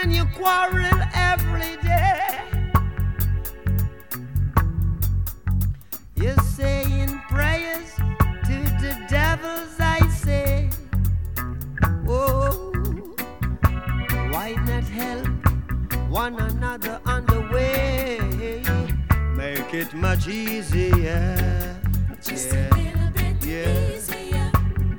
and you quarrel every day. You're saying prayers to the devils, I say. Oh, why not help one another on the way? Make it much easier. Just a little bit easier.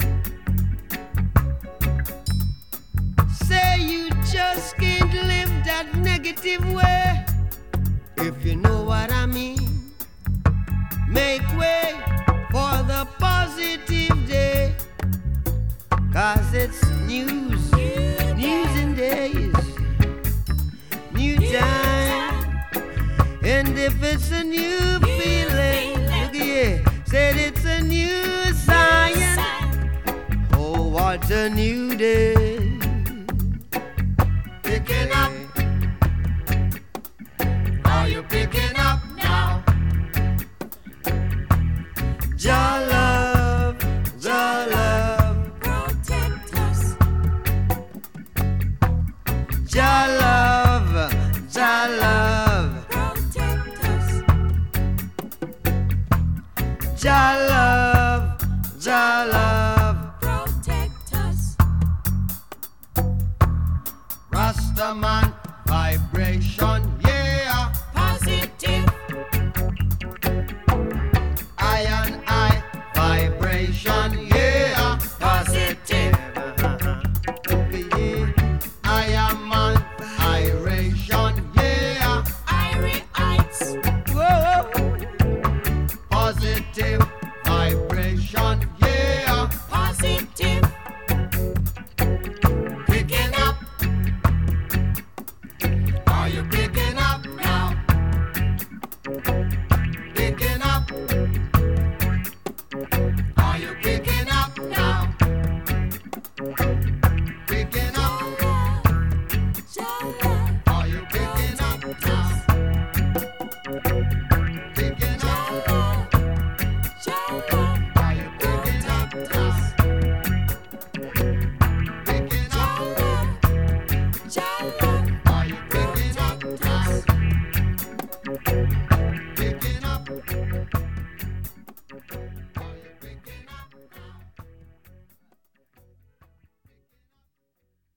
Say you just can't live that negative way. If you know what I mean. Make way for the positive day. 'Cause it's news and days. New time. And if it's a new feeling, look here, said it's a new science. Oh, what a new day. Picking up. Are you picking up now? Jah love, Protect us. Jah love, Protect us. Jah love, Protect us. Rastaman vibration.